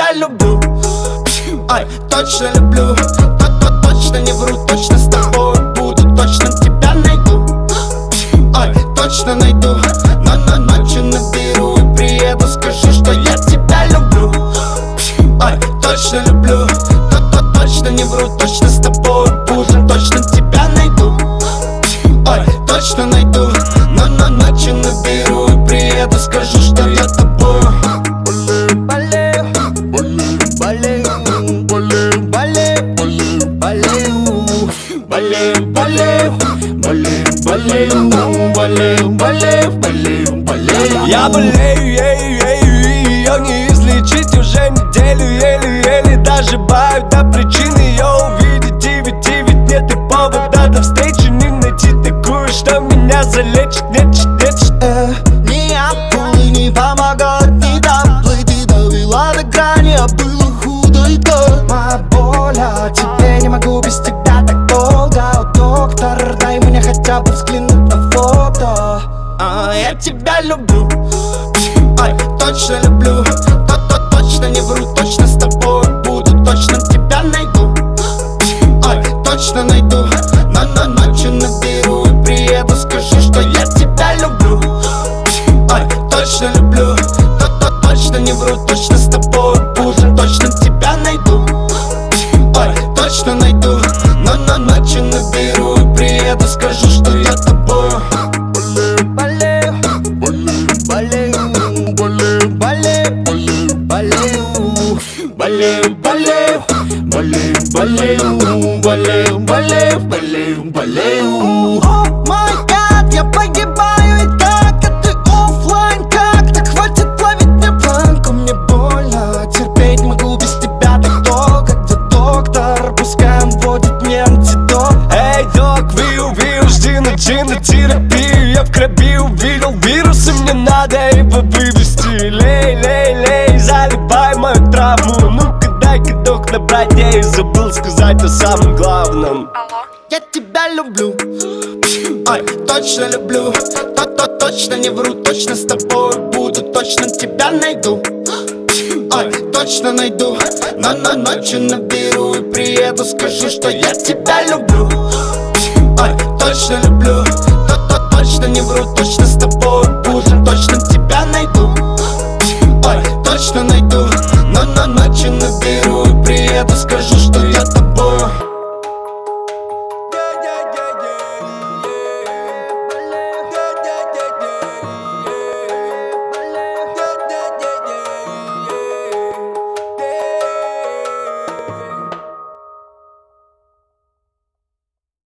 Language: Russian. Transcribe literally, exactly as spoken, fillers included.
тебя люблю. Ай, точно люблю. Точно не вру, точно с тобой буду. Точно тебя найду. Ай, точно найду. Но на ночью наберу и приеду. Скажу, что я тебя люблю. Ай, точно люблю. Точно не вру, точно с тобой буду. Точно тебя найду. Ай, точно найду. Но на ночью наберу и приеду. Скажу, что я тобой болею, болею, болею, болею, болею, болею, болею, болею, болею, болею, болею, болею, болею. Я болею, ею, ею, и ее не излечить уже неделю. Еле-еле доживаю до причины ее увидеть. И ведь, и ведь нет и повода до встречи не найти такую, что меня залечит. Нет, нет, э, ни акулы не помогают, ни дамплы. Ты довела до грани, а было худо и то. Моя боль, а тебе не могу без тебя так долго. О, доктор, дай мне хотя бы взглянуть на фото. А, я тебя люблю. Ай, точно люблю. Точно не вру, точно с тобой буду. Точно тебя найду. Ай, точно найду. Но на ночью наберу и приеду. Скажу, что я тебя люблю. Ай, точно люблю. Точно не вру, точно с тобой буду. Точно тебя найду. Ай, точно найду. Но на ночью наберу и приеду. Скажу, что я тобой болею, болею, болею, болею, болею, болею, болею, болею, болею, болею, болею, болею, болею. О май гад, я погибаю и так, а ты оффлайн как? Так хватит ловить мне планку, мне больно. Терпеть могу без тебя так долго. Где доктор? Пускай он вводит мне антидот. эй, док, вию, вию, жди ночи на терапию. Я в крови увидел вирусы, мне надо его вывести. Лей, лей, лей, заливай мою травму. Ну-ка дай-ка, док, набрать, я и забыл сказать о самом главном. Алло. Я тебя люблю. Ай, точно люблю. То-то точно не вру, точно с тобой буду. Точно тебя найду. Ай, точно найду. Но на ночью наберу и приеду. Скажу, что я тебя люблю. Ай, точно люблю. То-то точно не вру, точно с тобой буду. Точно тебя найду.